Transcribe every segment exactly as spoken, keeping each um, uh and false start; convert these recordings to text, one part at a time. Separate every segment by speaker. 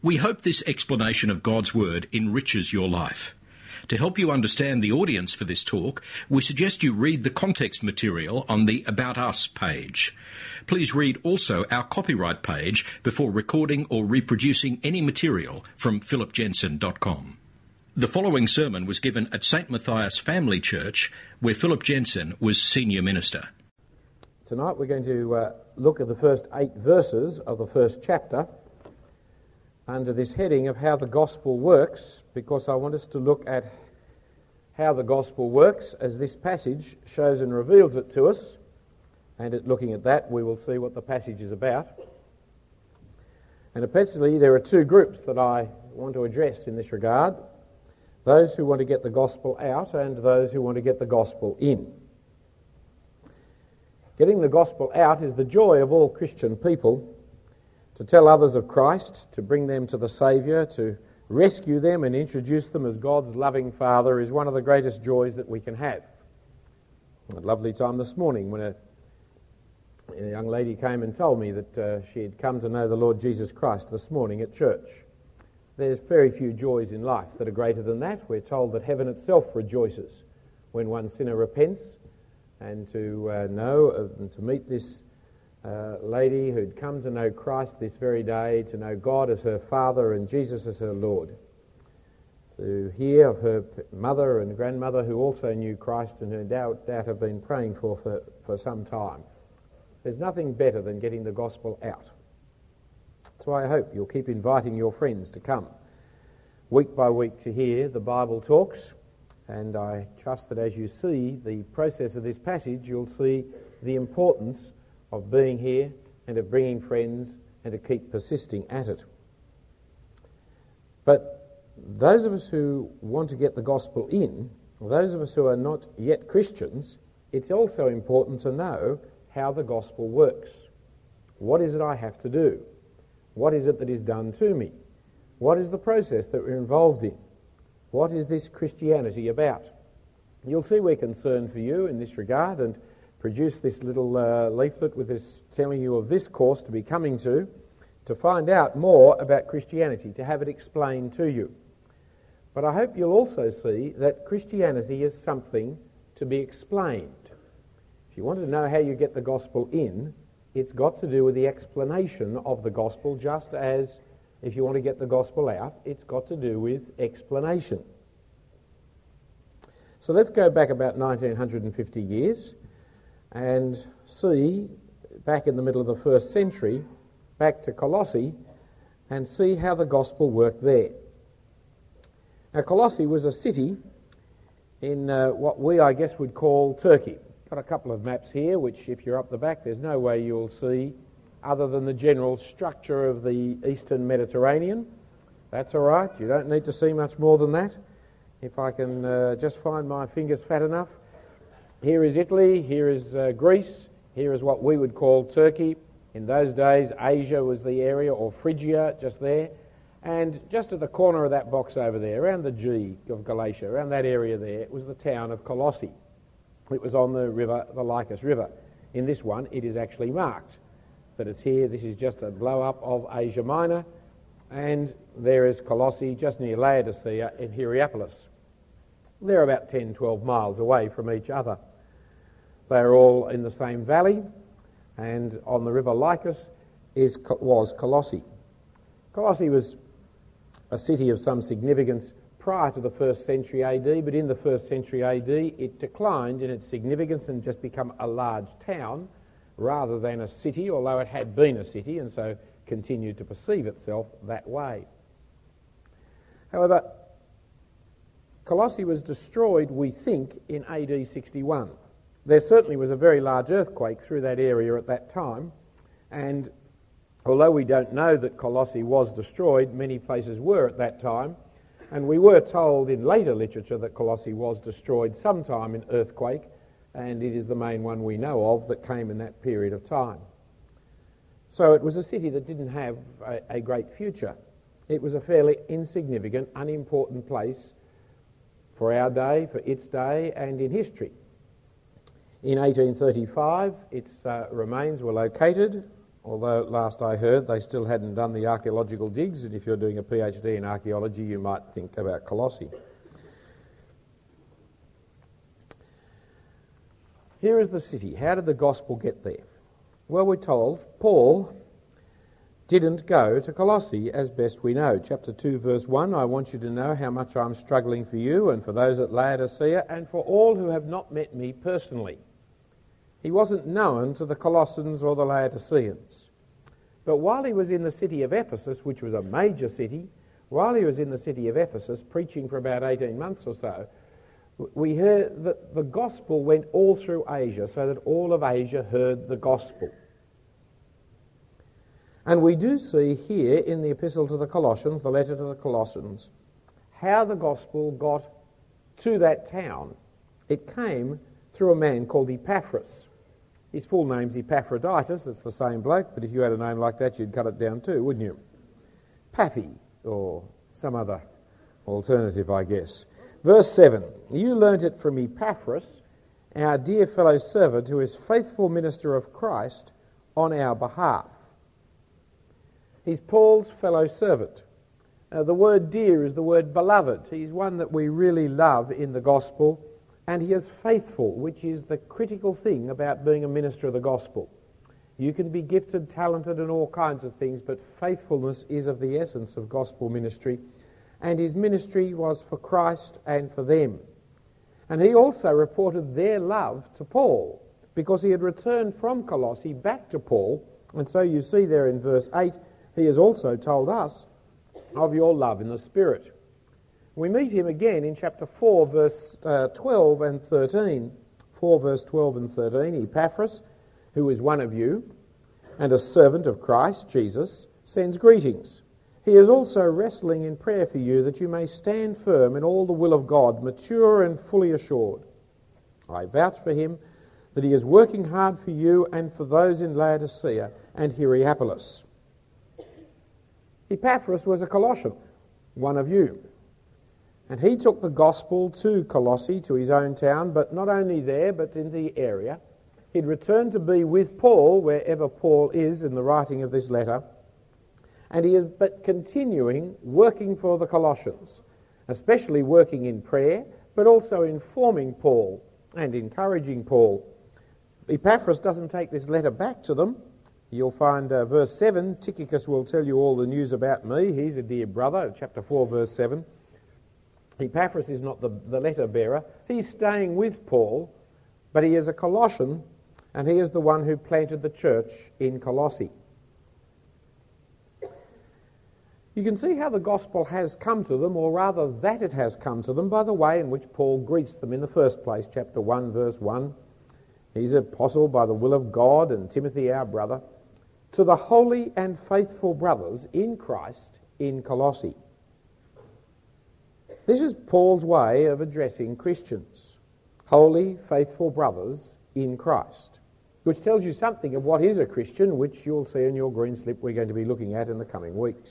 Speaker 1: We hope this explanation of God's Word enriches your life. To help you understand the audience for this talk, we suggest you read the context material on the About Us page. Please read also our copyright page before recording or reproducing any material from philip jensen dot com. The following sermon was given at Saint Matthias Family Church, where Philip Jensen was senior minister.
Speaker 2: Tonight we're going to uh, look at the first eight verses of the first chapter under this heading of how the gospel works, because I want us to look at how the gospel works as this passage shows and reveals it to us, and at looking at that we will see what the passage is about. And especially there are two groups that I want to address in this regard: those who want to get the gospel out and those who want to get the gospel in. Getting the gospel out is the joy of all Christian people. To tell others of Christ, to bring them to the Saviour, to rescue them and introduce them as God's loving Father is one of the greatest joys that we can have. A lovely time this morning when a, a young lady came and told me that uh, she had come to know the Lord Jesus Christ this morning at church. There's very few joys in life that are greater than that. We're told that heaven itself rejoices when one sinner repents, and to uh, know uh, and to meet this Uh, lady who'd come to know Christ this very day, to know God as her Father and Jesus as her Lord, to hear of her mother and grandmother who also knew Christ and who doubt, doubt have been praying for, for for some time. There's nothing better than getting the gospel out. So I hope you'll keep inviting your friends to come week by week to hear the Bible talks, and I trust that as you see the process of this passage, you'll see the importance of being here and of bringing friends and to keep persisting at it. But those of us who want to get the gospel in, those of us who are not yet Christians, it's also important to know how the gospel works. What is it I have to do? What is it that is done to me? What is the process that we're involved in? What is this Christianity about? You'll see we're concerned for you in this regard, and produce this little uh, leaflet with this telling you of this course to be coming to, to find out more about Christianity, to have it explained to you. But I hope you'll also see that Christianity is something to be explained. If you want to know how you get the gospel in, it's got to do with the explanation of the gospel, just as if you want to get the gospel out, it's got to do with explanation. So let's go back about nineteen fifty years and see, back in the middle of the first century, back to Colossae, and see how the gospel worked there. Now, Colossae was a city in uh, what we, I guess, would call Turkey. Got a couple of maps here, which, if you're up the back, there's no way you'll see other than the general structure of the Eastern Mediterranean. That's all right, you don't need to see much more than that. If I can uh, just find my fingers fat enough. Here is Italy, here is uh, Greece, here is what we would call Turkey. In those days, Asia was the area, or Phrygia, just there. And just at the corner of that box over there, around the G of Galatia, around that area there, was the town of Colossae. It was on the river, the Lycus River. In this one, it is actually marked that it's here. This is just a blow-up of Asia Minor. And there is Colossae, just near Laodicea in Hierapolis. They're about ten, twelve miles away from each other. They're all in the same valley, and on the river Lycus is, was Colossae. Colossae was a city of some significance prior to the first century A D, but in the first century A D it declined in its significance and just become a large town rather than a city, although it had been a city and so continued to perceive itself that way. However, Colossae was destroyed, we think, in A D sixty-one. There certainly was a very large earthquake through that area at that time, and although we don't know that Colossae was destroyed, many places were at that time, and we were told in later literature that Colossae was destroyed sometime in earthquake, and it is the main one we know of that came in that period of time. So it was a city that didn't have a, a great future. It was a fairly insignificant, unimportant place for our day, for its day, and in history. In eighteen thirty-five, its uh, remains were located although last I heard they still hadn't done the archaeological digs, and if you're doing a PhD in archaeology you might think about Colossae. Here is the city. How did the gospel get there? Well, we're told Paul didn't go to Colossae, as best we know. Chapter two, verse one, I want you to know how much I'm struggling for you and for those at Laodicea and for all who have not met me personally. He wasn't known to the Colossians or the Laodiceans. But while he was in the city of Ephesus, which was a major city, while he was in the city of Ephesus preaching for about eighteen months or so, we heard that the gospel went all through Asia, so that all of Asia heard the gospel. And we do see here in the epistle to the Colossians, the letter to the Colossians, how the gospel got to that town. It came through a man called Epaphras. His full name's Epaphroditus. It's the same bloke, but if you had a name like that, you'd cut it down too, wouldn't you? Pappy, or some other alternative, I guess. Verse seven, you learnt it from Epaphras, our dear fellow servant, who is faithful minister of Christ on our behalf. He's Paul's fellow servant. Uh, the word dear is the word beloved. He's one that we really love in the gospel, and he is faithful, which is the critical thing about being a minister of the gospel. You can be gifted, talented, and all kinds of things, but faithfulness is of the essence of gospel ministry, and his ministry was for Christ and for them. And he also reported their love to Paul, because he had returned from Colossae back to Paul, and so you see there in verse eight, he has also told us of your love in the Spirit. We meet him again in chapter four, verse uh, twelve and thirteen. four, verse twelve and thirteen. Epaphras, who is one of you, and a servant of Christ Jesus, sends greetings. He is also wrestling in prayer for you, that you may stand firm in all the will of God, mature and fully assured. I vouch for him that he is working hard for you and for those in Laodicea and Hierapolis. Epaphras was a Colossian, one of you. And he took the gospel to Colossae, to his own town, but not only there, but in the area. He'd returned to be with Paul, wherever Paul is in the writing of this letter. And he is but continuing working for the Colossians, especially working in prayer, but also informing Paul and encouraging Paul. Epaphras doesn't take this letter back to them. You'll find uh, verse seven, Tychicus will tell you all the news about me. He's a dear brother, chapter four, verse seven. Epaphras is not the, the letter bearer. He's staying with Paul, but he is a Colossian, and he is the one who planted the church in Colossae. You can see how the gospel has come to them, or rather that it has come to them, by the way in which Paul greets them in the first place, chapter one, verse one. He's an apostle by the will of God, and Timothy our brother, to the holy and faithful brothers in Christ in Colossae. This is Paul's way of addressing Christians, holy, faithful brothers in Christ, which tells you something of what is a Christian, which you'll see in your green slip we're going to be looking at in the coming weeks.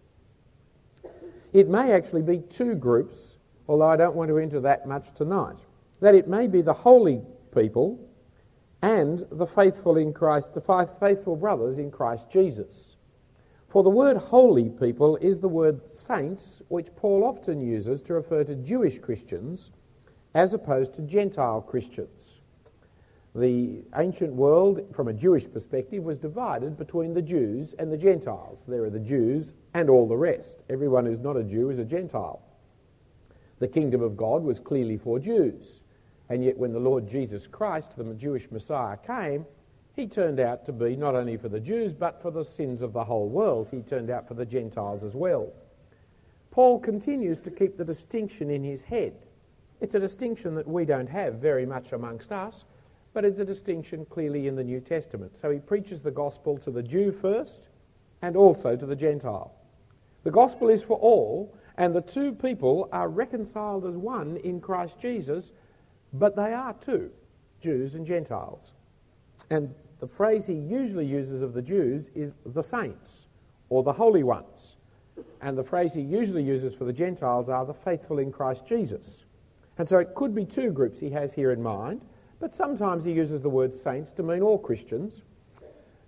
Speaker 2: It may actually be two groups, although I don't want to enter that much tonight. That it may be the holy people and the faithful in Christ, the faithful brothers in Christ Jesus. For the word holy people is the word saints, which Paul often uses to refer to Jewish Christians as opposed to Gentile Christians. The ancient world, from a Jewish perspective, was divided between the Jews and the Gentiles. There are the Jews and all the rest. Everyone who's not a Jew is a Gentile. The kingdom of God was clearly for Jews. And yet when the Lord Jesus Christ, the Jewish Messiah, came, he turned out to be not only for the Jews, but for the sins of the whole world. He turned out for the Gentiles as well. Paul continues to keep the distinction in his head. It's a distinction that we don't have very much amongst us, but it's a distinction clearly in the New Testament. So he preaches the gospel to the Jew first and also to the Gentile. The gospel is for all, and the two people are reconciled as one in Christ Jesus, but they are two, Jews and Gentiles. And the phrase he usually uses of the Jews is the saints, or the holy ones. And the phrase he usually uses for the Gentiles are the faithful in Christ Jesus. And so it could be two groups he has here in mind, but sometimes he uses the word saints to mean all Christians.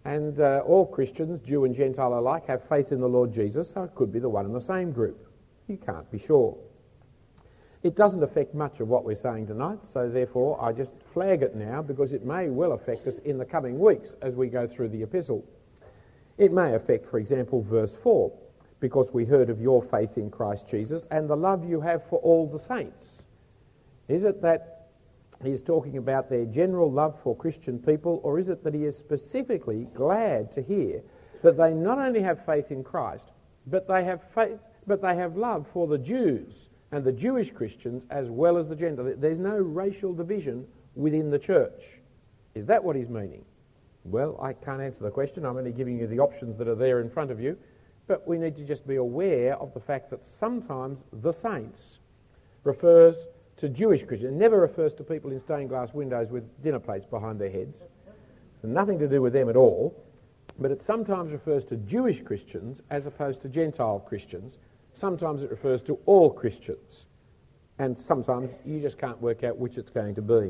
Speaker 2: And uh, all Christians, Jew and Gentile alike, have faith in the Lord Jesus, so it could be the one and the same group. You can't be sure. It doesn't affect much of what we're saying tonight, so therefore I just flag it now because it may well affect us in the coming weeks as we go through the epistle. It may affect, for example, verse four, because we heard of your faith in Christ Jesus and the love you have for all the saints. Is it that he's talking about their general love for Christian people, or is it that he is specifically glad to hear that they not only have faith in Christ, but they have faith, but they have love for the Jews and the Jewish Christians as well as the Gentiles? There's no racial division within the church. Is that what he's meaning? Well, I can't answer the question. I'm only giving you the options that are there in front of you. But we need to just be aware of the fact that sometimes the saints refers to Jewish Christians. It never refers to people in stained glass windows with dinner plates behind their heads. So nothing to do with them at all. But it sometimes refers to Jewish Christians as opposed to Gentile Christians. Sometimes it refers to all Christians. And sometimes you just can't work out which it's going to be.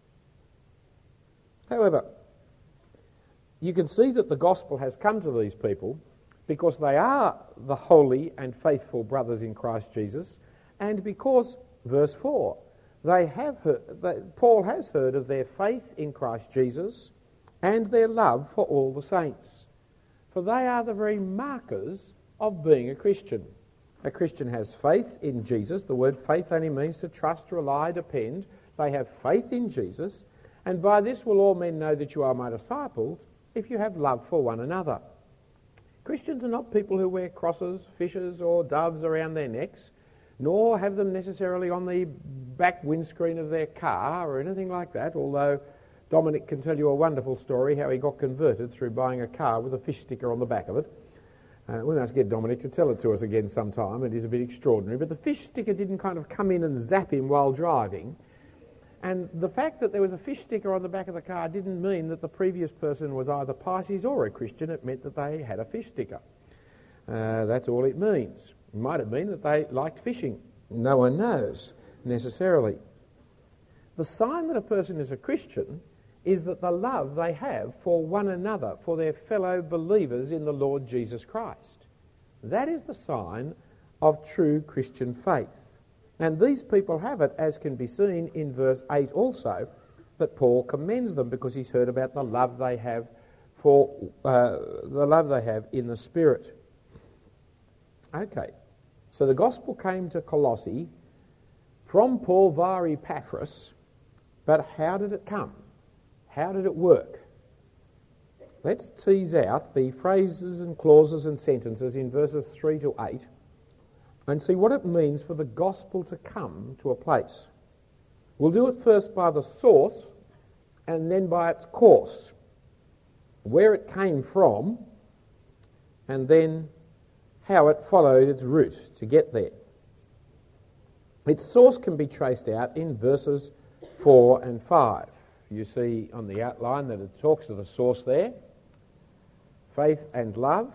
Speaker 2: However, you can see that the gospel has come to these people because they are the holy and faithful brothers in Christ Jesus, and because, verse four, they have heard, they, Paul has heard of their faith in Christ Jesus and their love for all the saints. For they are the very markers of being a Christian. A Christian has faith in Jesus. The word faith only means to trust, rely, depend. They have faith in Jesus, and by this will all men know that you are my disciples, if you have love for one another. Christians are not people who wear crosses, fishes or doves around their necks, nor have them necessarily on the back windscreen of their car or anything like that, although Dominic can tell you a wonderful story how he got converted through buying a car with a fish sticker on the back of it. Uh, we must get Dominic to tell it to us again sometime. It is a bit extraordinary, but the fish sticker didn't kind of come in and zap him while driving. And the fact that there was a fish sticker on the back of the car didn't mean that the previous person was either Pisces or a Christian. It meant that they had a fish sticker. Uh, that's all it means. It might have been that they liked fishing. No one knows necessarily. The sign that a person is a Christian is that the love they have for one another, for their fellow believers in the Lord Jesus Christ. That is the sign of true Christian faith. And these people have it, as can be seen in verse eight also, that Paul commends them because he's heard about the love they have for uh, the love they have in the Spirit. Okay, so the gospel came to Colossae from Paul via Epaphras, but how did it come? How did it work? Let's tease out the phrases and clauses and sentences in verses three to eight and see what it means for the gospel to come to a place. We'll do it first by the source and then by its course, where it came from, and then how it followed its route to get there. Its source can be traced out in verses four and five. You see on the outline that it talks of the source there, faith and love.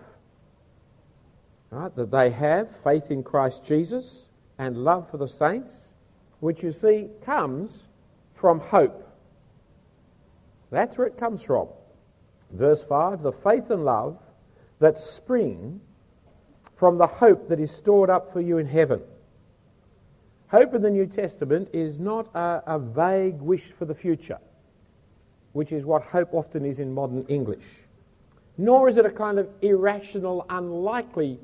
Speaker 2: Right, that they have faith in Christ Jesus and love for the saints, which you see comes from hope. That's where it comes from. Verse five, the faith and love that spring from the hope that is stored up for you in heaven. Hope in the New Testament is not a, a vague wish for the future, which is what hope often is in modern English. Nor is it a kind of irrational, unlikely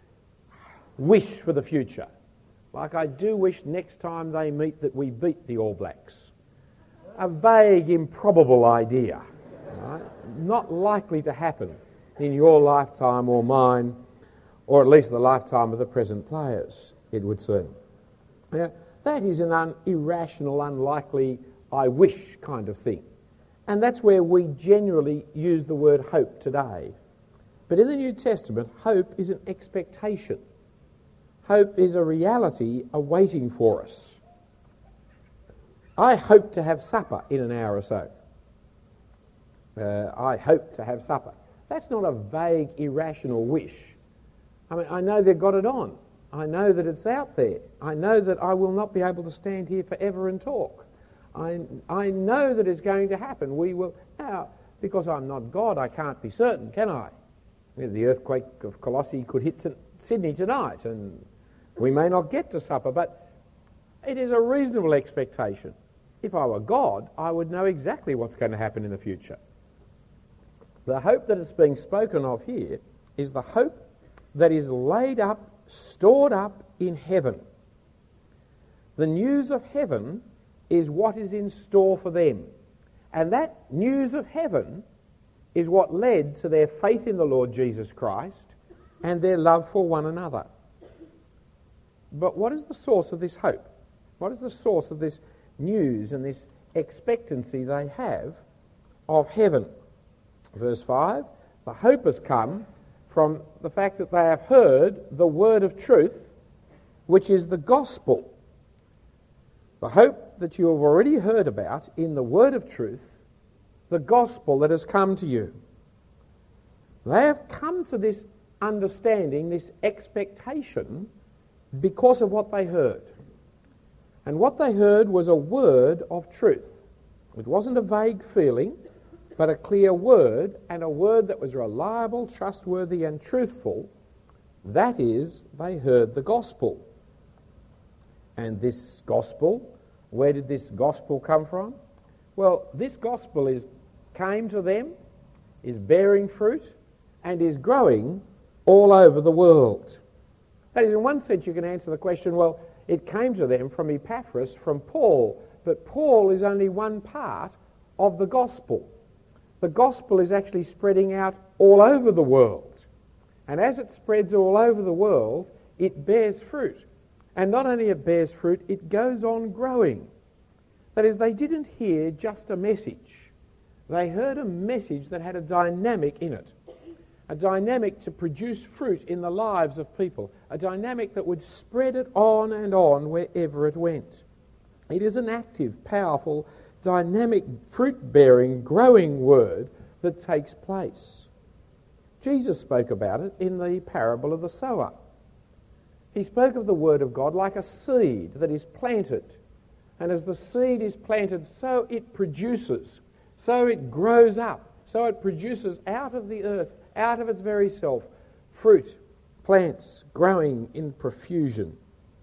Speaker 2: wish for the future. Like, I do wish next time they meet that we beat the All Blacks. A vague, improbable idea. Right? Not likely to happen in your lifetime or mine, or at least the lifetime of the present players, it would seem. Now, that is an un- irrational, unlikely, I wish kind of thing. And that's where we generally use the word hope today. But in the New Testament, hope is an expectation. Hope is a reality awaiting for us. I hope to have supper in an hour or so. Uh, I hope to have supper. That's not a vague, irrational wish. I mean, I know they've got it on. I know that it's out there. I know that I will not be able to stand here forever and talk. I, I know that it's going to happen. We will. Now, Because I'm not God, I can't be certain, can I? The earthquake of Colossae could hit to Sydney tonight, and we may not get to supper, but it is a reasonable expectation. If I were God, I would know exactly what's going to happen in the future. The hope that is being spoken of here is the hope that is laid up, stored up in heaven. The news of heaven is what is in store for them. And that news of heaven is what led to their faith in the Lord Jesus Christ and their love for one another. But what is the source of this hope? What is the source of this news and this expectancy they have of heaven? Verse five, the hope has come from the fact that they have heard the word of truth, which is the gospel. The hope that you have already heard about in the word of truth, the gospel that has come to you. They have come to this understanding, this expectation, because of what they heard. And what they heard was a word of truth. It wasn't a vague feeling, but a clear word, and a word that was reliable, trustworthy, and truthful. That is, they heard the gospel. And this gospel, where did this gospel come from? Well, this gospel is came to them, is bearing fruit, and is growing all over the world. That is, in one sense, you can answer the question, well, it came to them from Epaphras, from Paul, but Paul is only one part of the gospel. The gospel is actually spreading out all over the world. And as it spreads all over the world, it bears fruit. And not only it bears fruit, it goes on growing. That is, they didn't hear just a message. They heard a message that had a dynamic in it. A dynamic to produce fruit in the lives of people. A dynamic that would spread it on and on wherever it went. It is an active, powerful, dynamic, fruit-bearing, growing word that takes place. Jesus spoke about it in the parable of the sower. He spoke of the word of God like a seed that is planted. And as the seed is planted, so it produces, so it grows up, so it produces out of the earth, out of its very self, fruit, plants growing in profusion.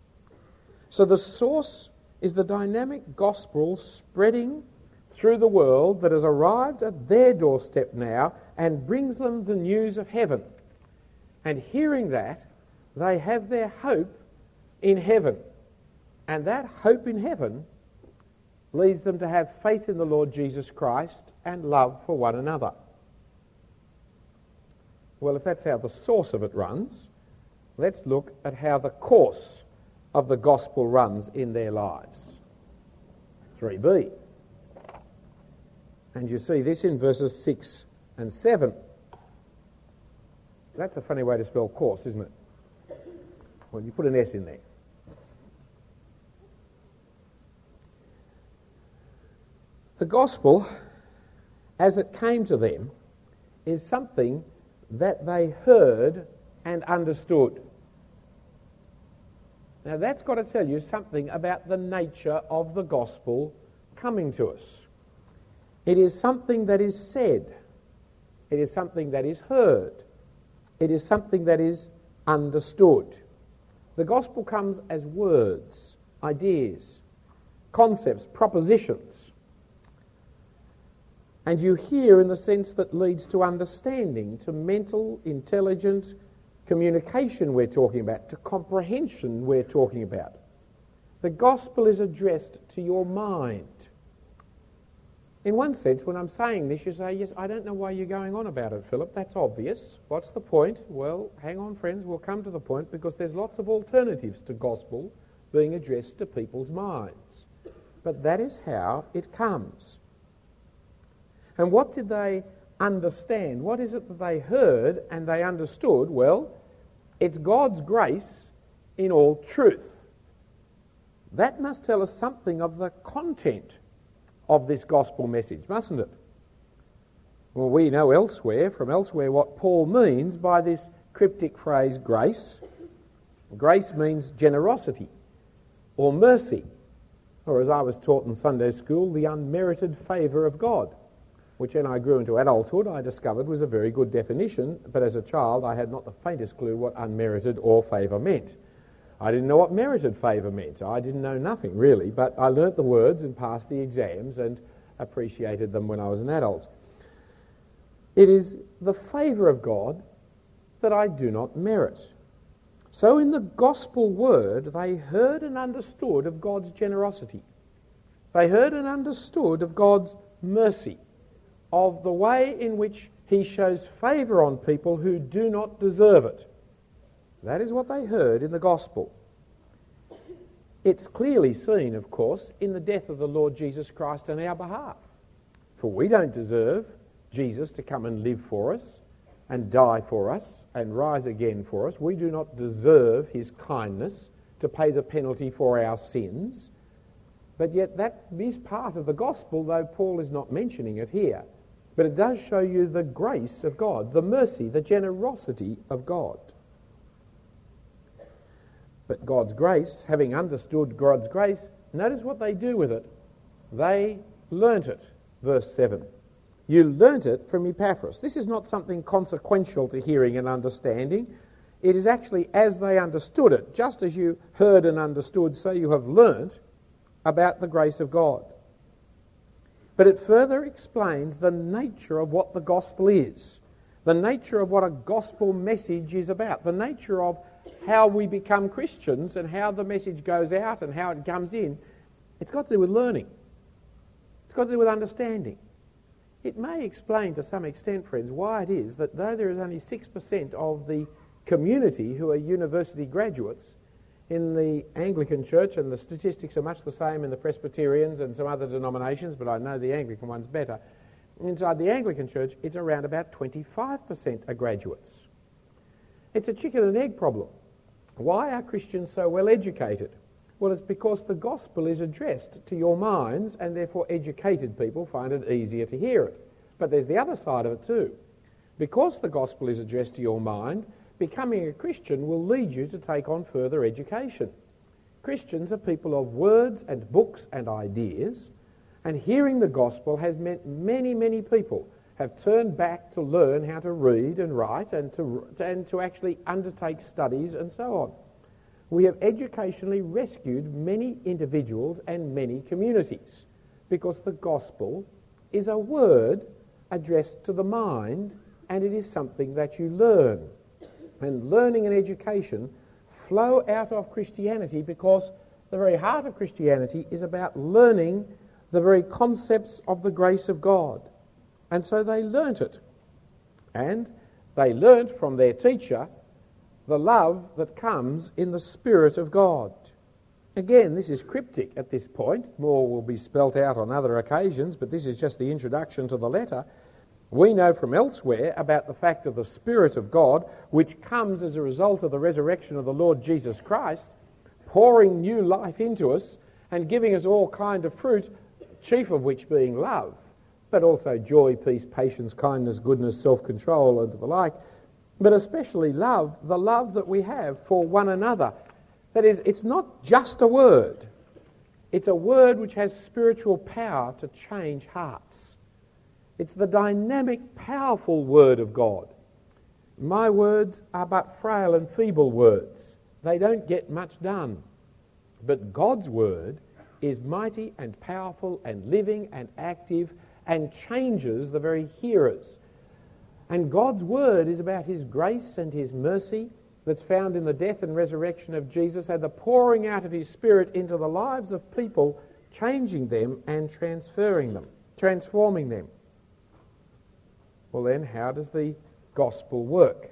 Speaker 2: So the source is the dynamic gospel spreading through the world that has arrived at their doorstep now and brings them the news of heaven. And hearing that, they have their hope in heaven. And that hope in heaven leads them to have faith in the Lord Jesus Christ and love for one another. Well, if that's how the source of it runs, let's look at how the course of the gospel runs in their lives. three b. And you see this in verses six and seven. That's a funny way to spell course, isn't it? Well, you put an S in there. The gospel, as it came to them, is something that they heard and understood. Now that's got to tell you something about the nature of the gospel coming to us. It is something that is said. It is something that is heard. It is something that is understood. The gospel comes as words, ideas, concepts, propositions. And you hear in the sense that leads to understanding, to mental, intelligent communication we're talking about, to comprehension we're talking about. The gospel is addressed to your mind. In one sense, when I'm saying this, you say, yes, I don't know why you're going on about it, Philip. That's obvious. What's the point? Well, hang on, friends, we'll come to the point because there's lots of alternatives to gospel being addressed to people's minds. But that is how it comes. And what did they understand? What is it that they heard and they understood? Well, it's God's grace in all truth. That must tell us something of the content of this gospel message, mustn't it? Well, we know elsewhere, from elsewhere, what Paul means by this cryptic phrase, grace. Grace means generosity or mercy, or as I was taught in Sunday school, the unmerited favour of God. which when I grew into adulthood I discovered was a very good definition, but as a child I had not the faintest clue what unmerited or favour meant. I didn't know what merited favour meant. I didn't know nothing really, but I learnt the words and passed the exams and appreciated them when I was an adult. It is the favour of God that I do not merit. So in the gospel word they heard and understood of God's generosity. They heard and understood of God's mercy, of the way in which he shows favour on people who do not deserve it. That is what they heard in the gospel. It's clearly seen, of course, in the death of the Lord Jesus Christ on our behalf. For we don't deserve Jesus to come and live for us and die for us and rise again for us. We do not deserve his kindness to pay the penalty for our sins. But yet that is part of the gospel, though Paul is not mentioning it here. But it does show you the grace of God, the mercy, the generosity of God. But God's grace, having understood God's grace, notice what they do with it. They learnt it. Verse seven. You learnt it from Epaphras. This is not something consequential to hearing and understanding. It is actually as they understood it. Just as you heard and understood, so you have learnt about the grace of God. But it further explains the nature of what the gospel is, the nature of what a gospel message is about, the nature of how we become Christians and how the message goes out and how it comes in. It's got to do with learning. It's got to do with understanding. It may explain to some extent, friends, why it is that though there is only six percent of the community who are university graduates in the Anglican Church, and the statistics are much the same in the Presbyterians and some other denominations, but I know the Anglican one's better. Inside the Anglican Church, it's around about twenty-five percent are graduates. It's a chicken and egg problem. Why are Christians so well educated? Well, it's because the gospel is addressed to your minds, and therefore educated people find it easier to hear it. But there's the other side of it too. Because the gospel is addressed to your mind, becoming a Christian will lead you to take on further education. Christians are people of words and books and ideas, and hearing the gospel has meant many, many people have turned back to learn how to read and write and to, and to actually undertake studies and so on. We have educationally rescued many individuals and many communities because the gospel is a word addressed to the mind, and it is something that you learn. And learning and education flow out of Christianity because the very heart of Christianity is about learning the very concepts of the grace of God. And so they learnt it. And they learnt from their teacher the love that comes in the Spirit of God. Again, this is cryptic at this point. More will be spelt out on other occasions, but this is just the introduction to the letter. We know from elsewhere about the fact of the Spirit of God, which comes as a result of the resurrection of the Lord Jesus Christ, pouring new life into us and giving us all kind of fruit, chief of which being love, but also joy, peace, patience, kindness, goodness, self-control, and the like, but especially love, the love that we have for one another. That is, it's not just a word. It's a word which has spiritual power to change hearts. It's the dynamic, powerful word of God. My words are but frail and feeble words. They don't get much done. But God's word is mighty and powerful and living and active and changes the very hearers. And God's word is about his grace and his mercy that's found in the death and resurrection of Jesus and the pouring out of his Spirit into the lives of people, changing them and transferring them, transforming them. Well then, how does the gospel work?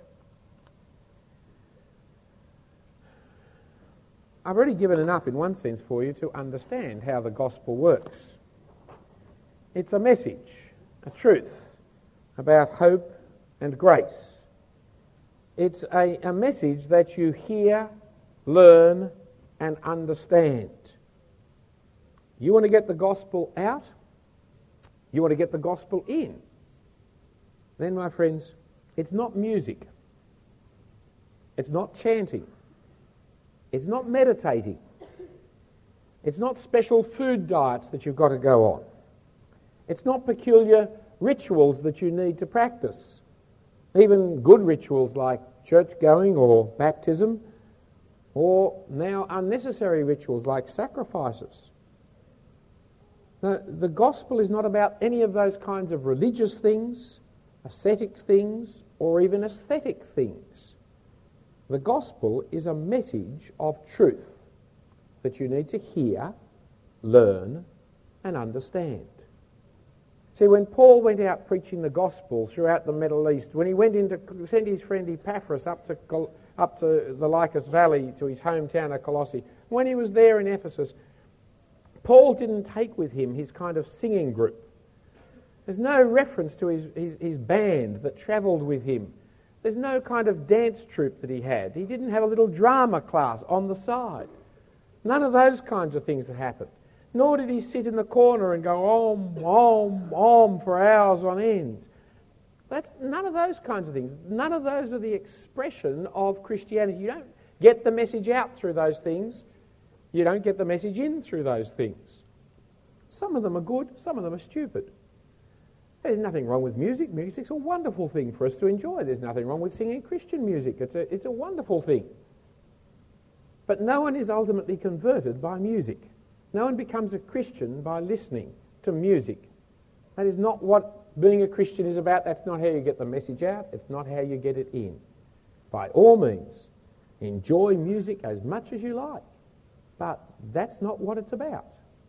Speaker 2: I've already given enough in one sense for you to understand how the gospel works. It's a message, a truth about hope and grace. It's a, a message that you hear, learn, and understand. You want to get the gospel out? You want to get the gospel in? Then, my friends, it's not music. It's not chanting. It's not meditating. It's not special food diets that you've got to go on. It's not peculiar rituals that you need to practice, even good rituals like church going or baptism, or now unnecessary rituals like sacrifices. Now, the gospel is not about any of those kinds of religious things, ascetic things, or even aesthetic things. The gospel is a message of truth that you need to hear, learn, and understand. See, when Paul went out preaching the gospel throughout the Middle East, when he went in to send his friend Epaphras up to Col- up to the Lycus Valley, to his hometown of Colossae, when he was there in Ephesus, Paul didn't take with him his kind of singing group. There's no reference to his, his, his band that travelled with him. There's no kind of dance troupe that he had. He didn't have a little drama class on the side. None of those kinds of things that happened. Nor did he sit in the corner and go om, om, om for hours on end. That's none of those kinds of things. None of those are the expression of Christianity. You don't get the message out through those things. You don't get the message in through those things. Some of them are good, some of them are stupid. There's nothing wrong with music. Music's a wonderful thing for us to enjoy. There's nothing wrong with singing Christian music. It's a, it's a wonderful thing. But no one is ultimately converted by music. No one becomes a Christian by listening to music. That is not what being a Christian is about. That's not how you get the message out. It's not how you get it in. By all means, enjoy music as much as you like. But that's not what it's about.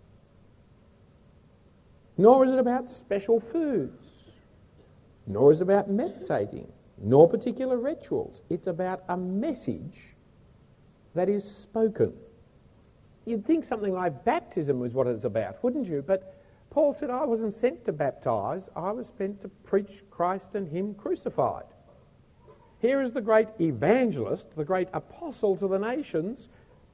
Speaker 2: Nor is it about special foods. Nor is it about meditating. Nor particular rituals. It's about a message that is spoken. You'd think something like baptism was what it's about, wouldn't you? But Paul said, I wasn't sent to baptise, I was sent to preach Christ and Him crucified. Here is the great evangelist, the great apostle to the nations,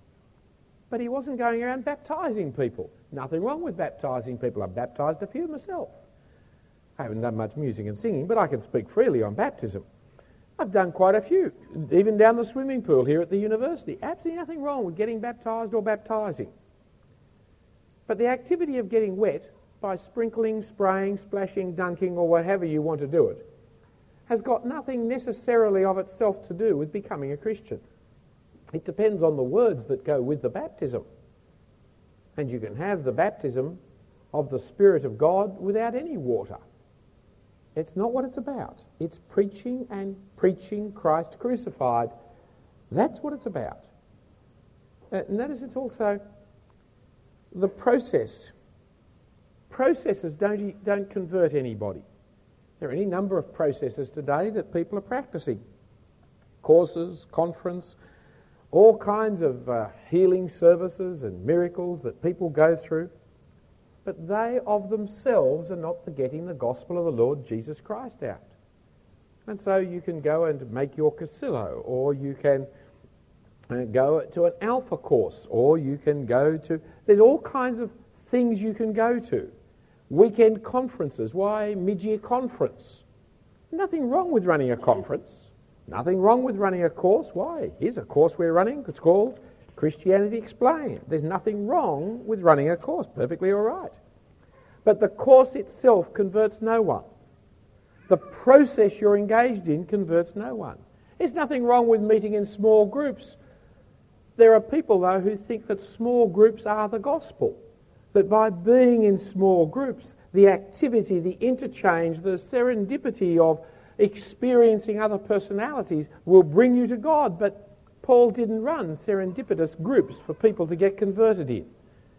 Speaker 2: but he wasn't going around baptising people. Nothing wrong with baptising people. I've baptised a few myself. I haven't done much music and singing, but I can speak freely on baptism. I've done quite a few, even down the swimming pool here at the university. Absolutely nothing wrong with getting baptised or baptising. But the activity of getting wet by sprinkling, spraying, splashing, dunking, or whatever you want to do it, has got nothing necessarily of itself to do with becoming a Christian. It depends on the words that go with the baptism. And you can have the baptism of the Spirit of God without any water. It's not what it's about. It's preaching and preaching Christ crucified. That's what it's about. Uh, notice it's also the process. Processes don't, don't convert anybody. There are any number of processes today that people are practicing. Courses, conference, all kinds of uh, healing services and miracles that people go through. But they of themselves are not the getting the gospel of the Lord Jesus Christ out. And so you can go and make your Casillo, or you can uh, go to an Alpha course, or you can go to... There's all kinds of things you can go to. Weekend conferences. Why mid-year conference? Nothing wrong with running a conference. Nothing wrong with running a course. Why? Here's a course we're running. It's called Christianity Explained. There's nothing wrong with running a course. Perfectly all right. But the course itself converts no one. The process you're engaged in converts no one. There's nothing wrong with meeting in small groups. There are people, though, who think that small groups are the gospel. That by being in small groups, the activity, the interchange, the serendipity of experiencing other personalities will bring you to God. But Paul didn't run serendipitous groups for people to get converted in.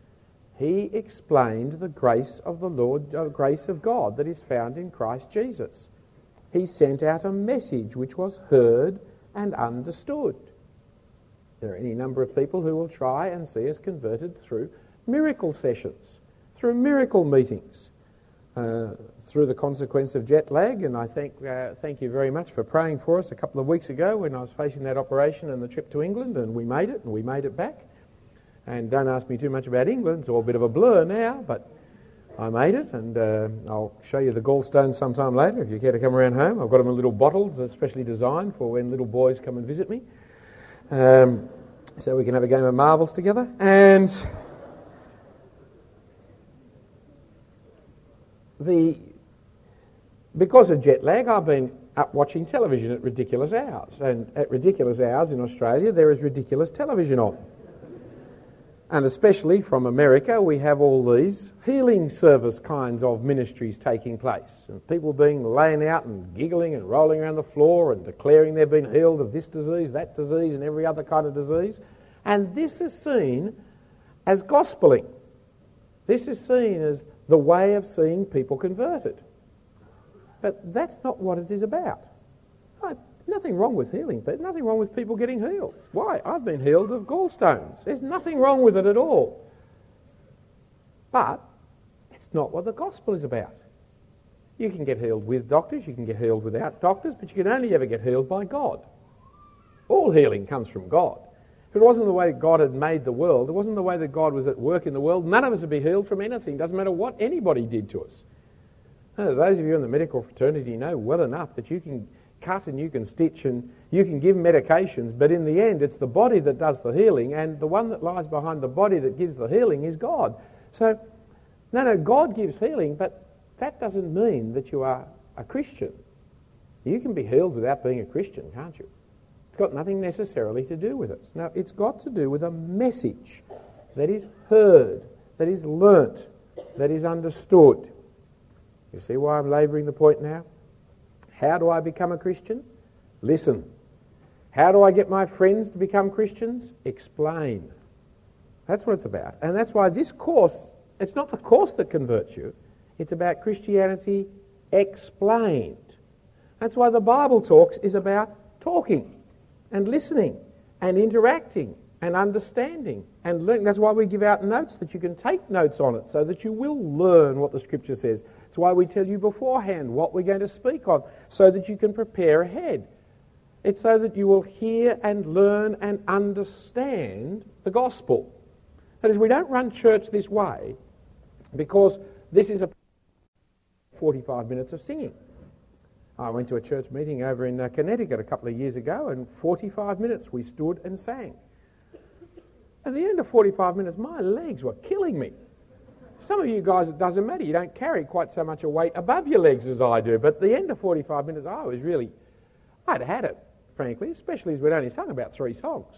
Speaker 2: He explained the grace of the Lord, uh, grace of God that is found in Christ Jesus. He sent out a message which was heard and understood. There are any number of people who will try and see us converted through miracle sessions, through miracle meetings, uh, through the consequence of jet lag. And I thank, uh, thank you very much for praying for us a couple of weeks ago when I was facing that operation and the trip to England, and we made it, and we made it back. And don't ask me too much about England, it's all a bit of a blur now, but I made it, and uh, I'll show you the gallstones sometime later if you care to come around home. I've got them in little bottles, they're specially designed for when little boys come and visit me, um, so we can have a game of marbles together. And the because of jet lag, I've been up watching television at ridiculous hours. And at ridiculous hours in Australia, there is ridiculous television on. And especially from America, we have all these healing service kinds of ministries taking place. And people being laying out and giggling and rolling around the floor and declaring they've been healed of this disease, that disease, and every other kind of disease. And this is seen as gospeling. This is seen as the way of seeing people converted. But that's not what it is about. Right? Nothing wrong with healing, but nothing wrong with people getting healed. Why? I've been healed of gallstones. There's nothing wrong with it at all. But it's not what the gospel is about. You can get healed with doctors, you can get healed without doctors, but you can only ever get healed by God. All healing comes from God. If it wasn't the way God had made the world, it wasn't the way that God was at work in the world, none of us would be healed from anything. Doesn't matter what anybody did to us. Now, those of you in the medical fraternity know well enough that you can cut and you can stitch and you can give medications, but in the end it's the body that does the healing, and the one that lies behind the body that gives the healing is God. So, no, no, God gives healing, but that doesn't mean that you are a Christian. You can be healed without being a Christian, can't you? It's got nothing necessarily to do with it. No, it's got to do with a message that is heard, that is learnt, that is understood. You see why I'm labouring the point now? How do I become a Christian? Listen. How do I get my friends to become Christians? Explain. That's what it's about. And that's why this course, it's not the course that converts you. It's about Christianity explained. That's why the Bible Talks is about talking and listening and interacting and understanding and learning. That's why we give out notes, that you can take notes on it so that you will learn what the Scripture says. It's why we tell you beforehand what we're going to speak on so that you can prepare ahead. It's so that you will hear and learn and understand the gospel. That is, we don't run church this way because this is a forty-five minutes of singing. I went to a church meeting over in uh, Connecticut a couple of years ago, and forty-five minutes we stood and sang. At the end of forty-five minutes, my legs were killing me. Some of you guys, it doesn't matter. You don't carry quite so much a weight above your legs as I do. But at the end of forty-five minutes, I was really, I'd had it, frankly, especially as we'd only sung about three songs.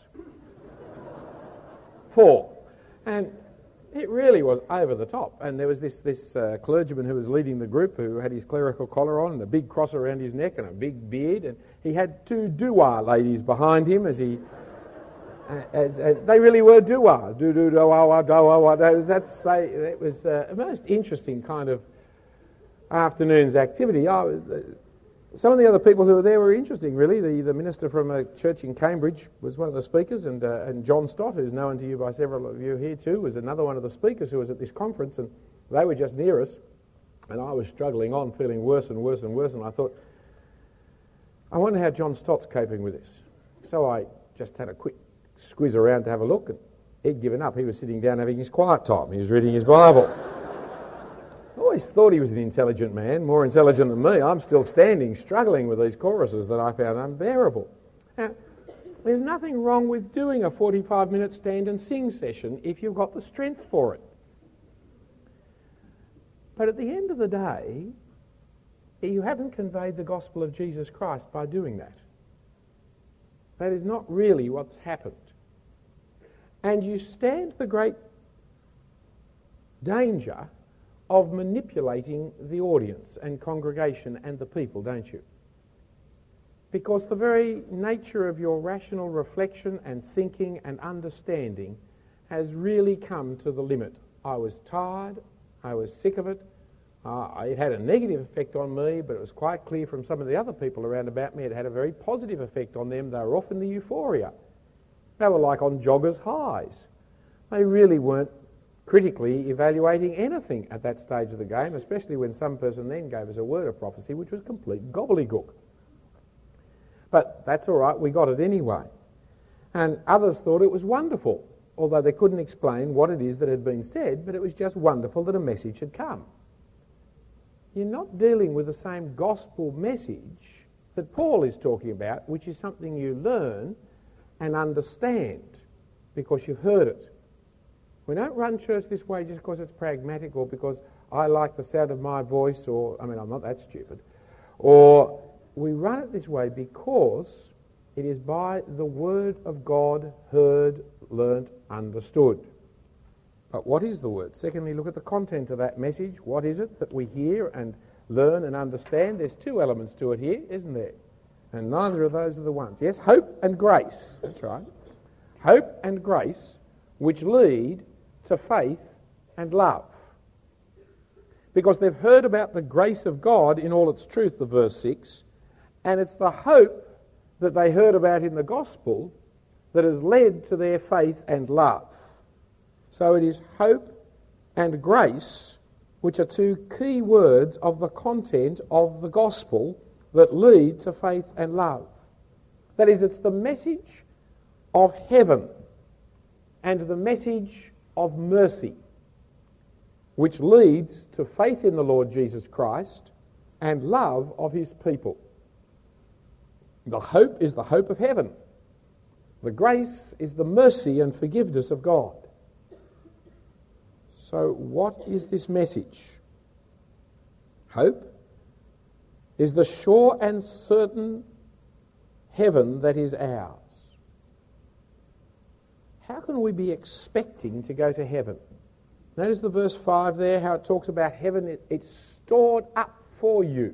Speaker 2: Four. And it really was over the top. And there was this, this uh, clergyman who was leading the group who had his clerical collar on and a big cross around his neck and a big beard. And he had two doo-wah ladies behind him as he... As, as they really were doo-wah, do do do wah do wah. That's they. It was uh, a most interesting kind of afternoon's activity. Oh, some of the other people who were there were interesting, really. The the minister from a church in Cambridge was one of the speakers, and uh, and John Stott, who's known to you by several of you here too, was another one of the speakers who was at this conference, and they were just near us, and I was struggling on, feeling worse and worse and worse, and I thought, I wonder how John Stott's coping with this. So I just had a quick squiz around to have a look, and he'd given up. He was sitting down having his quiet time. He was reading his Bible. I always thought he was an intelligent man, more intelligent than me. I'm still standing, struggling with these choruses that I found unbearable. Now, there's nothing wrong with doing a forty-five minute stand and sing session if you've got the strength for it. But at the end of the day, you haven't conveyed the gospel of Jesus Christ by doing that. That is not really what's happened. And you stand the great danger of manipulating the audience and congregation and the people, don't you? Because the very nature of your rational reflection and thinking and understanding has really come to the limit. I was tired, I was sick of it, uh, it had a negative effect on me, but it was quite clear from some of the other people around about me it had a very positive effect on them. They were off in the euphoria. They were like on joggers' highs. They really weren't critically evaluating anything at that stage of the game, especially when some person then gave us a word of prophecy which was complete gobbledygook. But that's all right, we got it anyway. And others thought it was wonderful, although they couldn't explain what it is that had been said, but it was just wonderful that a message had come. You're not dealing with the same gospel message that Paul is talking about, which is something you learn and understand because you've heard it. We don't run church this way just because it's pragmatic or because I like the sound of my voice, or, I mean, I'm not that stupid, Or we run it this way because it is by the word of God heard, learnt, understood. But what is the word? Secondly, look at the content of that message. What is it that we hear and learn and understand? There's two elements to it here, isn't there? And neither of those are the ones. Yes, hope and grace. That's right. Hope and grace, which lead to faith and love. Because they've heard about the grace of God in all its truth, the verse six, and it's the hope that they heard about in the gospel that has led to their faith and love. So it is hope and grace, which are two key words of the content of the gospel that lead to faith and love. That is, it's the message of heaven and the message of mercy, which leads to faith in the Lord Jesus Christ and love of his people. The hope is the hope of heaven. The grace is the mercy and forgiveness of God. So what is this message? Hope is the sure and certain heaven that is ours. How can we be expecting to go to heaven? Notice the verse five there, how it talks about heaven. It, it's stored up for you.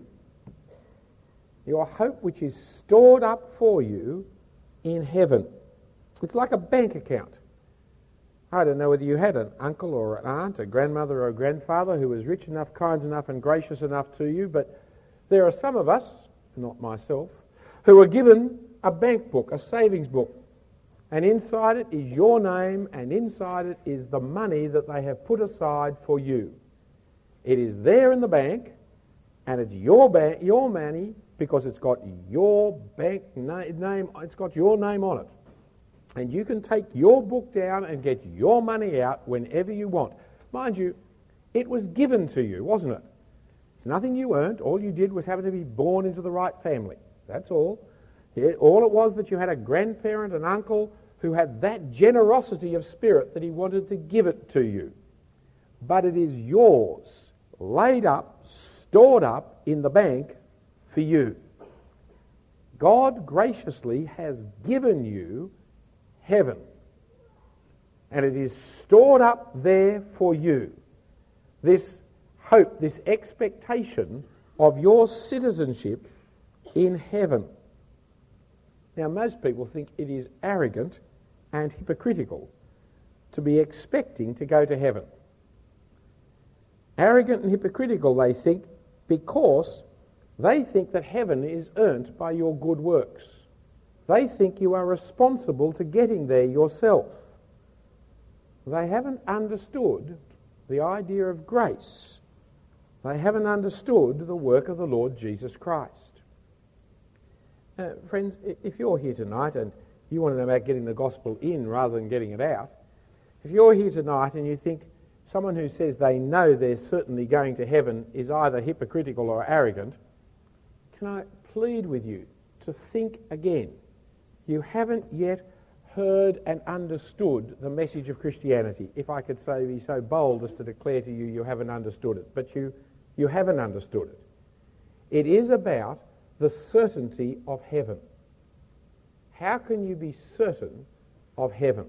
Speaker 2: Your hope which is stored up for you in heaven. It's like a bank account. I don't know whether you had an uncle or an aunt, a grandmother or a grandfather who was rich enough, kind enough and gracious enough to you, but there are some of us, not myself, who are given a bank book, a savings book, and inside it is your name, and inside it is the money that they have put aside for you. It is there in the bank, and it's your bank, your money, because it's got your bank na- name, it's got your name on it. And you can take your book down and get your money out whenever you want. Mind you, it was given to you, wasn't it? It's nothing you earned. All you did was happen to be born into the right family. That's all. Yeah, all it was that you had a grandparent, an uncle, who had that generosity of spirit that he wanted to give it to you. But it is yours, laid up, stored up in the bank for you. God graciously has given you heaven, and it is stored up there for you. This hope, this expectation of your citizenship in heaven. Now, most people think it is arrogant and hypocritical to be expecting to go to heaven. Arrogant and hypocritical, they think, because they think that heaven is earned by your good works. They think you are responsible to getting there yourself. They haven't understood the idea of grace. They haven't understood the work of the Lord Jesus Christ. Uh, friends, if you're here tonight and you want to know about getting the gospel in rather than getting it out, if you're here tonight and you think someone who says they know they're certainly going to heaven is either hypocritical or arrogant, can I plead with you to think again? You haven't yet heard and understood the message of Christianity. If I could say, be so bold as to declare to you, you haven't understood it. But you, you haven't understood it. It is about the certainty of heaven. How can you be certain of heaven?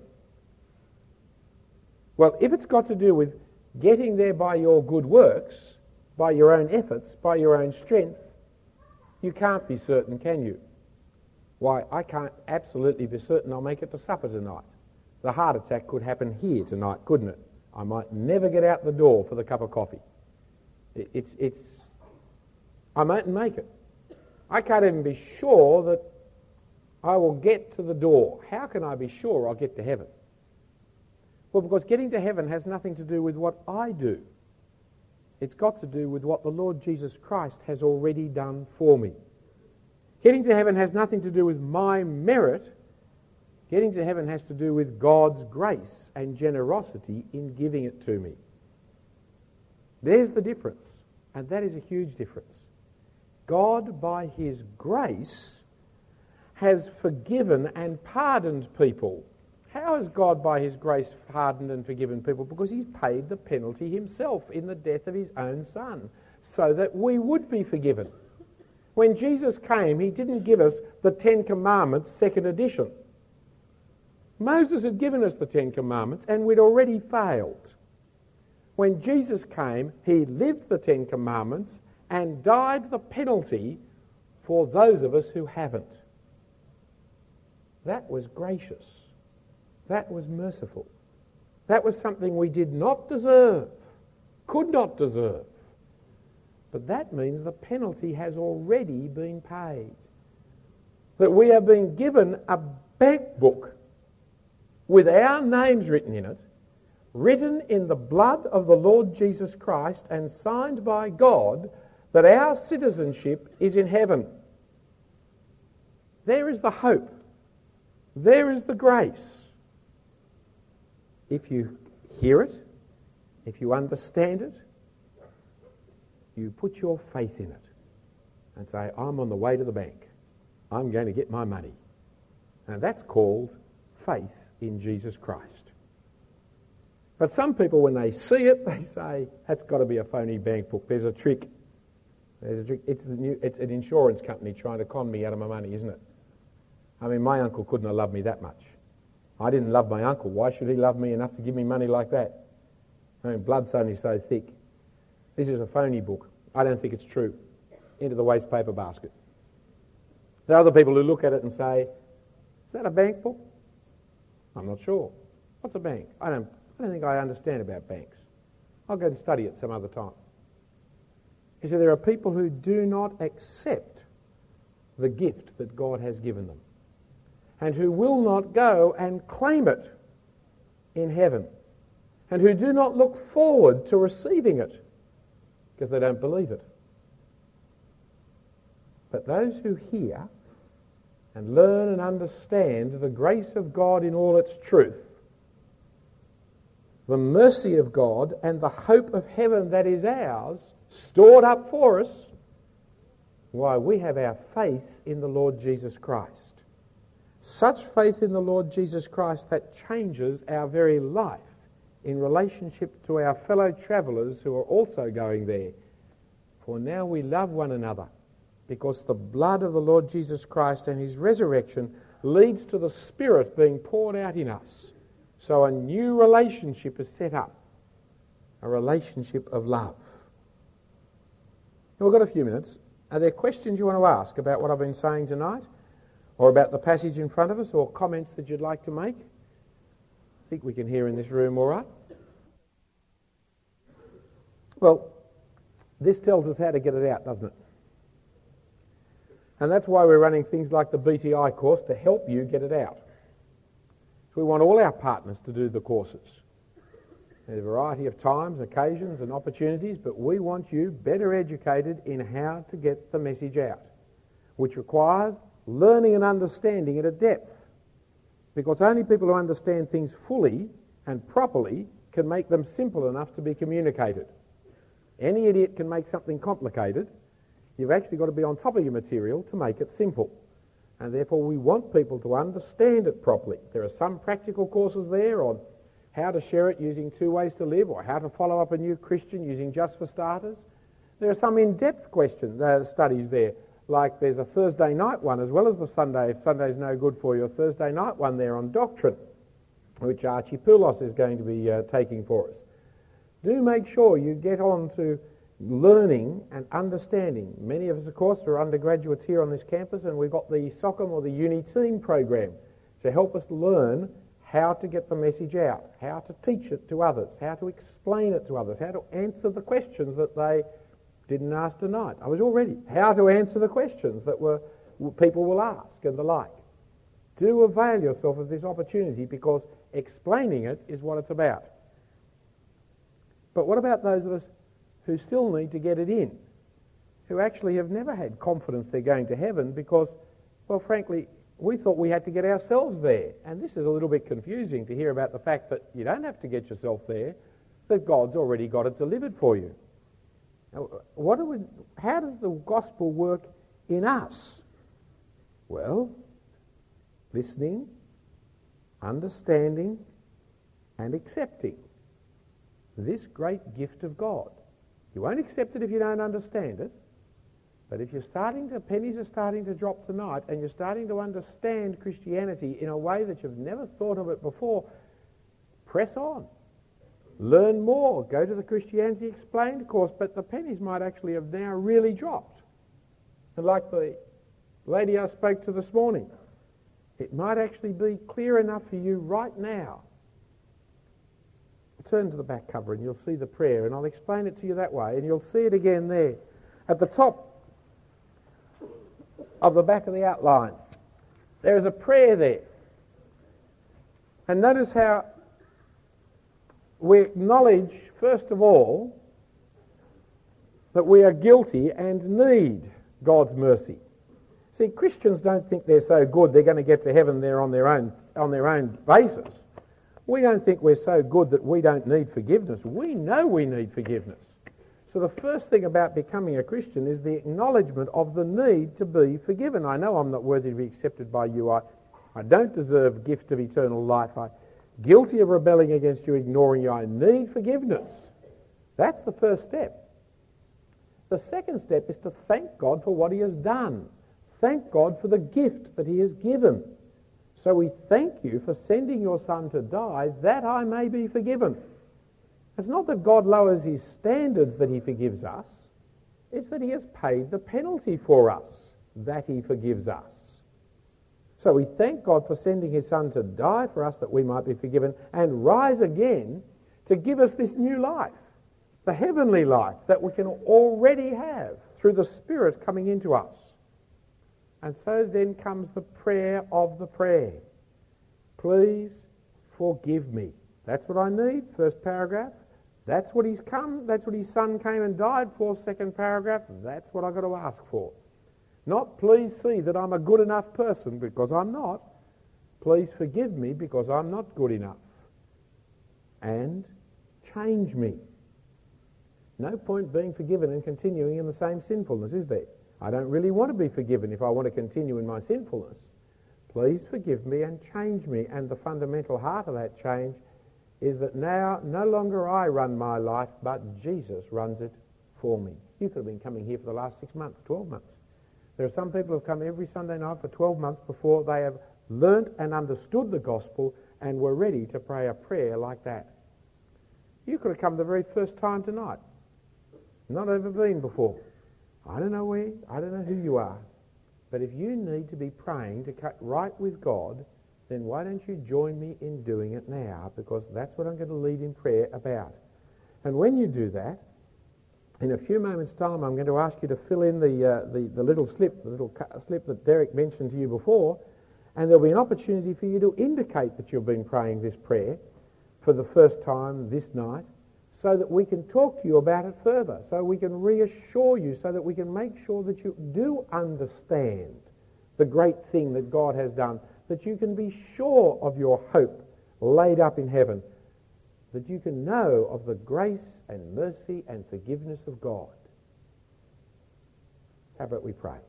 Speaker 2: Well, if it's got to do with getting there by your good works, by your own efforts, by your own strength, you can't be certain, can you? Why, I can't absolutely be certain I'll make it to supper tonight. The heart attack could happen here tonight, couldn't it? I might never get out the door for the cup of coffee. It, it's, it's, I mightn't make it. I can't even be sure that I will get to the door. How can I be sure I'll get to heaven? Well, because getting to heaven has nothing to do with what I do. It's got to do with what the Lord Jesus Christ has already done for me. Getting to heaven has nothing to do with my merit. Getting to heaven has to do with God's grace and generosity in giving it to me. There's the difference, and that is a huge difference. God, by his grace, has forgiven and pardoned people. How has God, by his grace, pardoned and forgiven people? Because he's paid the penalty himself in the death of his own Son, so that we would be forgiven. When Jesus came, he didn't give us the Ten Commandments second edition. Moses had given us the Ten Commandments and we'd already failed. When Jesus came, he lived the Ten Commandments and died the penalty for those of us who haven't. That was gracious. That was merciful. That was something we did not deserve, could not deserve. But that means the penalty has already been paid. That we have been given a bank book with our names written in it, written in the blood of the Lord Jesus Christ and signed by God, that our citizenship is in heaven. There is the hope. There is the grace. If you hear it, if you understand it, you put your faith in it and say, I'm on the way to the bank. I'm going to get my money. And that's called faith in Jesus Christ. But some people, when they see it, they say, that's got to be a phony bank book. There's a trick. There's a trick. It's, the new, it's an insurance company trying to con me out of my money, isn't it? I mean, my uncle couldn't have loved me that much. I didn't love my uncle. Why should he love me enough to give me money like that? I mean, blood's only so thick. This is a phony book. I don't think it's true. Into the waste paper basket. There are other people who look at it and say, is that a bank book? I'm not sure. What's a bank? I don't, I don't think I understand about banks. I'll go and study it some other time. You see, there are people who do not accept the gift that God has given them and who will not go and claim it in heaven and who do not look forward to receiving it because they don't believe it. But those who hear and learn and understand the grace of God in all its truth, the mercy of God and the hope of heaven that is ours, stored up for us, why, we have our faith in the Lord Jesus Christ. Such faith in the Lord Jesus Christ that changes our very life in relationship to our fellow travellers who are also going there. For now we love one another because the blood of the Lord Jesus Christ and his resurrection leads to the Spirit being poured out in us. So a new relationship is set up, a relationship of love. Now, we've got a few minutes. Are there questions you want to ask about what I've been saying tonight, or about the passage in front of us, or comments that you'd like to make? I think we can hear in this room all right. Well, this tells us how to get it out, doesn't it? And that's why we're running things like the B T I course, to help you get it out. We want all our partners to do the courses. There's a variety of times, occasions and opportunities, but we want you better educated in how to get the message out, which requires learning and understanding at a depth, because only people who understand things fully and properly can make them simple enough to be communicated. Any idiot can make something complicated. You've actually got to be on top of your material to make it simple. And therefore we want people to understand it properly. There are some practical courses there on how to share it using Two Ways to Live, or how to follow up a new Christian using Just for Starters. There are some in-depth questions, uh, studies there, like there's a Thursday night one as well as the Sunday, if Sunday's no good for you, a Thursday night one there on doctrine, which Archie Poulos is going to be uh, taking for us. Do make sure you get on to learning and understanding. Many of us, of course, are undergraduates here on this campus, and we've got the SOCM or the Uni Team program to help us learn how to get the message out, how to teach it to others, how to explain it to others, how to answer the questions that they didn't ask tonight. I was already. How to answer the questions that were people will ask and the like. Do avail yourself of this opportunity, because explaining it is what it's about. But what about those of us who still need to get it in, who actually have never had confidence they're going to heaven because, well, frankly, we thought we had to get ourselves there. And this is a little bit confusing to hear about the fact that you don't have to get yourself there, that God's already got it delivered for you. Now, what do we, how does the gospel work in us? Well, listening, understanding, and accepting this great gift of God. You won't accept it if you don't understand it. But if you're starting to, pennies are starting to drop tonight, and you're starting to understand Christianity in a way that you've never thought of it before, press on. Learn more. Go to the Christianity Explained course, but the pennies might actually have now really dropped. And like the lady I spoke to this morning, it might actually be clear enough for you right now. Turn to the back cover and you'll see the prayer, and I'll explain it to you that way, and you'll see it again there. At the top of the back of the outline, there is a prayer there. And notice how we acknowledge, first of all, that we are guilty and need God's mercy. See, Christians don't think they're so good they're going to get to heaven there on their own on their own basis. We don't think we're so good that we don't need forgiveness. We know we need forgiveness. So the first thing about becoming a Christian is the acknowledgement of the need to be forgiven. I know I'm not worthy to be accepted by you. I, I don't deserve a gift of eternal life. I'm guilty of rebelling against you, ignoring you. I need forgiveness. That's the first step. The second step is to thank God for what he has done. Thank God for the gift that he has given. So we thank you for sending your Son to die that I may be forgiven. It's not that God lowers his standards that he forgives us. It's that he has paid the penalty for us that he forgives us. So we thank God for sending his Son to die for us that we might be forgiven and rise again to give us this new life, the heavenly life that we can already have through the Spirit coming into us. And so then comes the prayer of the prayer. Please forgive me. That's what I need, first paragraph. That's what he's come, that's what his Son came and died for, second paragraph. That's what I've got to ask for. Not please see that I'm a good enough person, because I'm not. Please forgive me because I'm not good enough. And change me. No point being forgiven and continuing in the same sinfulness, is there? I don't really want to be forgiven if I want to continue in my sinfulness. Please forgive me and change me. And the fundamental heart of that change is that now no longer I run my life, but Jesus runs it for me. You could have been coming here for the last six months, twelve months. There are some people who have come every Sunday night for twelve months before they have learnt and understood the gospel and were ready to pray a prayer like that. You could have come the very first time tonight. Not ever been before. I don't know where, I don't know who you are, but if you need to be praying to cut right with God, then why don't you join me in doing it now? Because that's what I'm going to lead in prayer about. And when you do that, in a few moments' time, I'm going to ask you to fill in the uh, the, the little slip, the little cu- slip that Derek mentioned to you before, and there'll be an opportunity for you to indicate that you've been praying this prayer for the first time this night, so that we can talk to you about it further, so we can reassure you, so that we can make sure that you do understand the great thing that God has done, that you can be sure of your hope laid up in heaven, that you can know of the grace and mercy and forgiveness of God. How about we pray?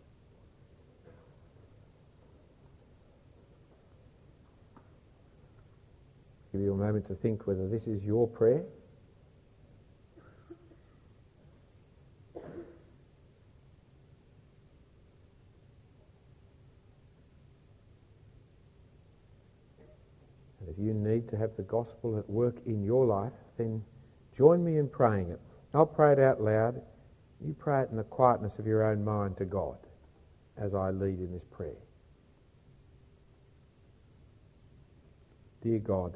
Speaker 2: Give you a moment to think whether this is your prayer. If you need to have the gospel at work in your life, then join me in praying it. I'll pray it out loud. You pray it in the quietness of your own mind to God as I lead in this prayer. Dear God,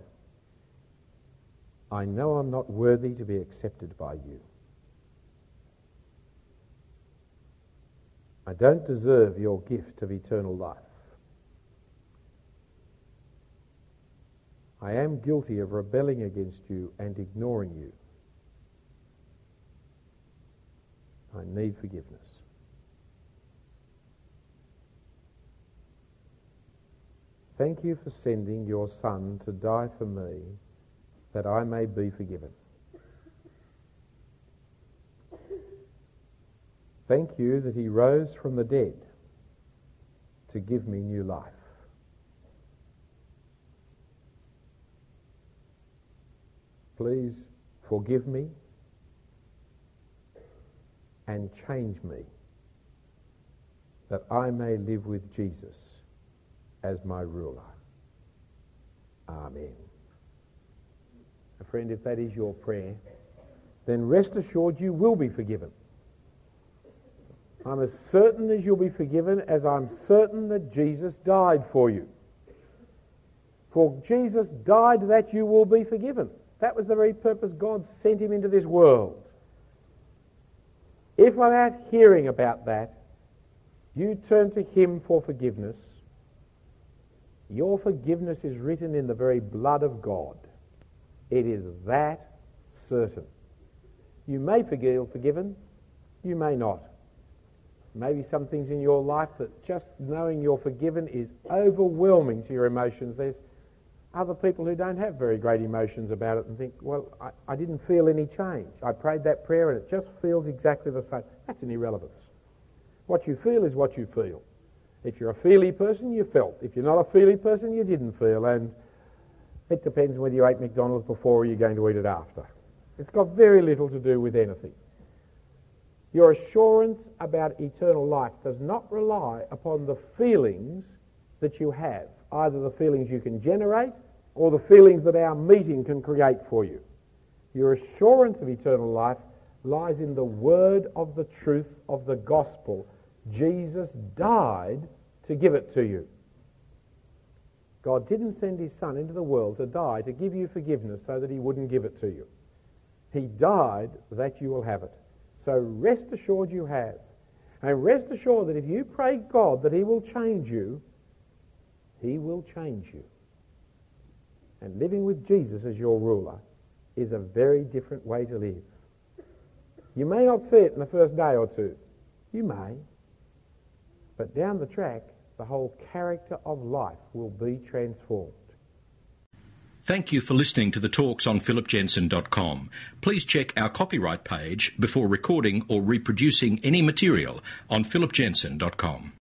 Speaker 2: I know I'm not worthy to be accepted by you. I don't deserve your gift of eternal life. I am guilty of rebelling against you and ignoring you. I need forgiveness. Thank you for sending your Son to die for me, that I may be forgiven. Thank you that he rose from the dead to give me new life. Please forgive me and change me that I may live with Jesus as my ruler. Amen. Friend, if that is your prayer, then rest assured you will be forgiven. I'm as certain as you'll be forgiven as I'm certain that Jesus died for you. For Jesus died that you will be forgiven. That was the very purpose God sent him into this world. If without hearing about that, you turn to him for forgiveness, your forgiveness is written in the very blood of God. It is that certain. You may feel forgiven, you may not. Maybe some things in your life that just knowing you're forgiven is overwhelming to your emotions. There's other people who don't have very great emotions about it and think, well, I, I didn't feel any change. I prayed that prayer and it just feels exactly the same. That's an irrelevance. What you feel is what you feel. If you're a feely person, you felt. If you're not a feely person, you didn't feel. And it depends whether you ate McDonald's before or you're going to eat it after. It's got very little to do with anything. Your assurance about eternal life does not rely upon the feelings that you have, either the feelings you can generate or the feelings that our meeting can create for you. Your assurance of eternal life lies in the word of the truth of the gospel. Jesus died to give it to you. God didn't send his Son into the world to die to give you forgiveness so that he wouldn't give it to you. He died that you will have it. So rest assured you have. And rest assured that if you pray God that he will change you, he will change you. And living with Jesus as your ruler is a very different way to live. You may not see it in the first day or two. You may. But down the track, the whole character of life will be transformed.
Speaker 1: Thank you for listening to the talks on philip jensen dot com. Please check our copyright page before recording or reproducing any material on philip jensen dot com.